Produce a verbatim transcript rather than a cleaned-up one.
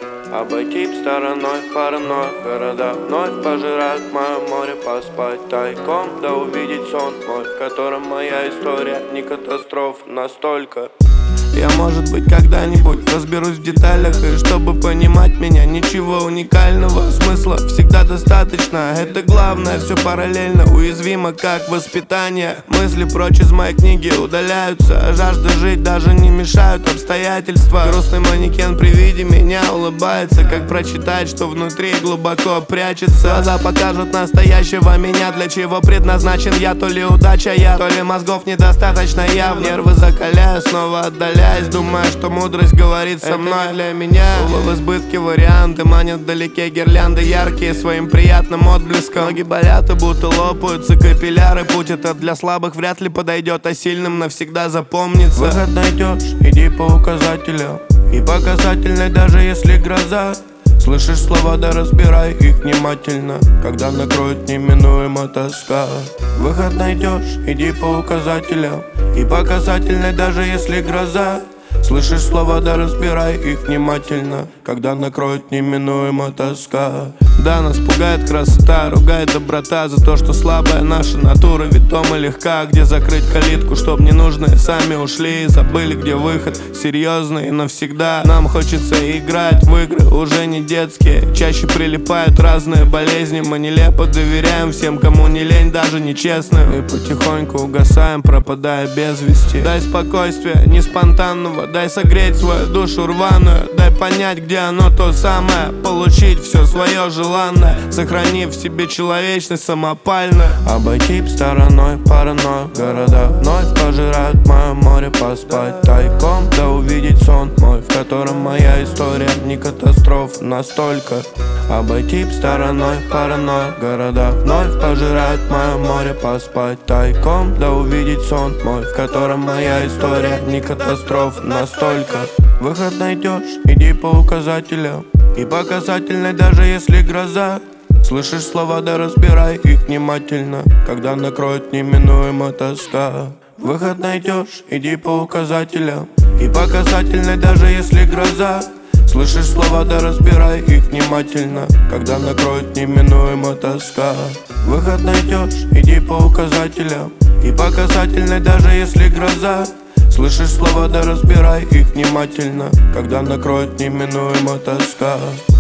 Обойти б стороной паранойю. Города вновь пожирают мое море. Поспать тайком, да увидеть сон мой, в котором моя история не катастрофа настолько. Я, может быть, когда-нибудь разберусь в деталях. И чтобы понимать меня, ничего уникального, смысла всегда достаточно. Это главное, все параллельно, уязвимо, как воспитание. Мысли прочь из моей книги удаляются, а жажда жить даже не мешают обстоятельства. Грустный манекен при виде меня улыбается. Как прочитать, что внутри глубоко прячется? Глаза покажут настоящего меня, для чего предназначен я. То ли удача я, то ли мозгов недостаточно явно. Нервы закаляю, снова отдаляю, думая, что мудрость говорит со мной. Это для меня увы, в избытке варианты манят вдалеке гирлянды яркие своим приятным отблеском. Ноги болят и будто лопаются капилляры. Путь этот для слабых вряд ли подойдет, а сильным навсегда запомнится. Выход найдешь, иди по указателю. И показательной, даже если гроза. Слышишь слова, да разбирай их внимательно, когда накроет неминуемо тоска. Выход найдешь, иди по указателям. И показательной, даже если гроза. Слышишь слова, да разбирай их внимательно, когда накроет неминуемо тоска. Да, нас пугает красота, ругает доброта за то, что слабая наша натура ведома легка. Где закрыть калитку, чтоб ненужные сами ушли и забыли, где выход серьезный и навсегда. Нам хочется играть в игры, уже не детские. Чаще прилипают разные болезни. Мы нелепо доверяем всем, кому не лень, даже нечестным. И потихоньку угасаем, пропадая без вести. Дай спокойствия, не спонтанного. Дай согреть свою душу рваную. Дай понять, где оно то самое. Получить все свое желанное, сохранив в себе человечность самопальную. Обойти б стороной паранойю. Города вновь пожирают мое море. Поспать тайком, да увидеть сон мой, в котором моя история не катастрофа настолько. Обойти б стороной паранойю. Города вновь пожирают мое море. Поспать тайком, да увидеть сон мой, в котором моя история не катастрофа настолько. Выход найдешь, иди по указателям. И показательной, даже если гроза. Слышишь слова, да разбирай их внимательно, когда накроет неминуемо тоска. Выход найдешь, иди по указателям. И показательной, даже если гроза. Слышишь слова, да разбирай их внимательно, когда накроет неминуемо тоска. Выход найдешь, иди по указателям. И показательной, даже если гроза. Слышишь слова, да разбирай их внимательно, когда накроет неминуемо тоска.